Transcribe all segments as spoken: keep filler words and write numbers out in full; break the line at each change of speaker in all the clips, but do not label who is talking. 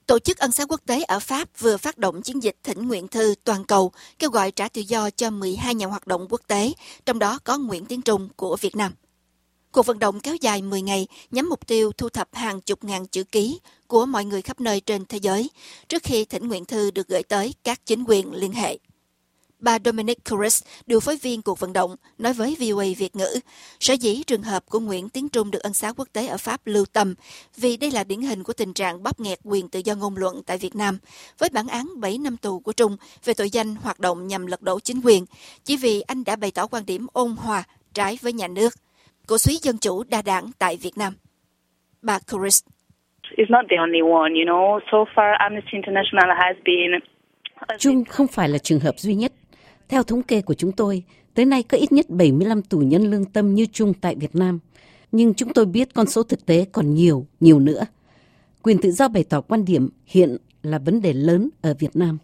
Tổ chức Ân xá quốc tế ở Pháp vừa phát động chiến dịch thỉnh nguyện thư toàn cầu kêu gọi trả tự do cho mười hai nhà hoạt động quốc tế, trong đó có Nguyễn Tiến Trung của Việt Nam. Cuộc vận động kéo dài mười ngày nhắm mục tiêu thu thập hàng chục ngàn chữ ký của mọi người khắp nơi trên thế giới trước khi thỉnh nguyện thư được gửi tới các chính quyền liên hệ. Bà Dominique Couris, điều phối viên cuộc vận động, nói với vê o a Việt ngữ, sở dĩ trường hợp của Nguyễn Tiến Trung được ân xá quốc tế ở Pháp lưu tâm vì đây là điển hình của tình trạng bóp nghẹt quyền tự do ngôn luận tại Việt Nam, với bản án bảy năm tù của Trung về tội danh hoạt động nhằm lật đổ chính quyền, chỉ vì anh đã bày tỏ quan điểm ôn hòa trái với nhà nước, cổ suý dân chủ đa đảng tại Việt Nam. Bà Couris.
It's not the only one, you know. So far, Amnesty International has been...
Trung không phải là trường hợp duy nhất. Theo thống kê của chúng tôi, tới nay có ít nhất bảy mươi lăm tù nhân lương tâm như Trung tại Việt Nam. Nhưng chúng tôi biết con số thực tế còn nhiều, nhiều nữa. Quyền tự do bày tỏ quan điểm hiện là vấn đề lớn ở Việt Nam.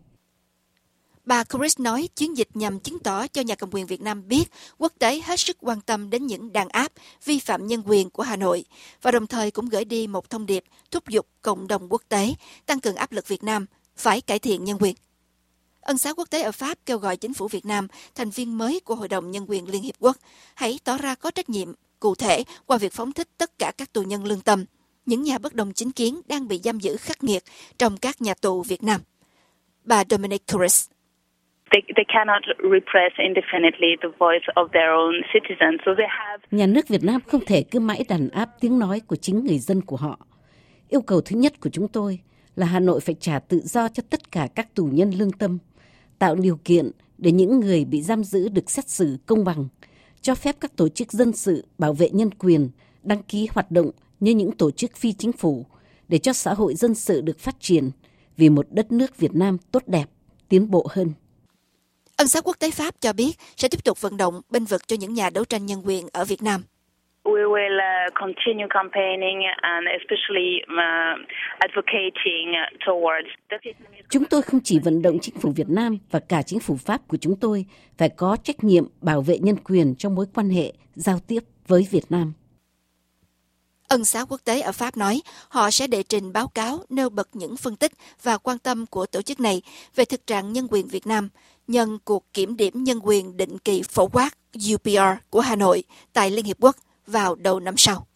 Bà Couris nói chiến dịch nhằm chứng tỏ cho nhà cầm quyền Việt Nam biết quốc tế hết sức quan tâm đến những đàn áp, vi phạm nhân quyền của Hà Nội và đồng thời cũng gửi đi một thông điệp thúc giục cộng đồng quốc tế tăng cường áp lực Việt Nam phải cải thiện nhân quyền. Ân xá quốc tế ở Pháp kêu gọi chính phủ Việt Nam, thành viên mới của Hội đồng Nhân quyền Liên Hiệp Quốc, hãy tỏ ra có trách nhiệm cụ thể qua việc phóng thích tất cả các tù nhân lương tâm, những nhà bất đồng chính kiến đang bị giam giữ khắc nghiệt trong các nhà tù Việt Nam. Bà Dominique Couris.
They, they cannot repress indefinitely the voice of their own citizens, so they have...
Nhà nước Việt Nam không thể cứ mãi đàn áp tiếng nói của chính người dân của họ. Yêu cầu thứ nhất của chúng tôi là Hà Nội phải trả tự do cho tất cả các tù nhân lương tâm, tạo điều kiện để những người bị giam giữ được xét xử công bằng, cho phép các tổ chức dân sự bảo vệ nhân quyền đăng ký hoạt động như những tổ chức phi chính phủ để cho xã hội dân sự được phát triển vì một đất nước Việt Nam tốt đẹp, tiến bộ hơn.
Ân xá quốc tế Pháp cho biết sẽ tiếp tục vận động bênh vực cho những nhà đấu tranh nhân quyền ở Việt Nam.
We will uh, continue campaigning and especially uh, advocating towards the Vietnamese...
Chúng tôi không chỉ vận động chính phủ Việt Nam và cả chính phủ Pháp của chúng tôi phải có trách nhiệm bảo vệ nhân quyền trong mối quan hệ giao tiếp với Việt Nam.
Ân xá quốc tế ở Pháp nói họ sẽ đệ trình báo cáo nêu bật những phân tích và quan tâm của tổ chức này về thực trạng nhân quyền Việt Nam nhân cuộc kiểm điểm nhân quyền định kỳ phổ quát U P R của Hà Nội tại Liên Hiệp Quốc vào đầu năm sau.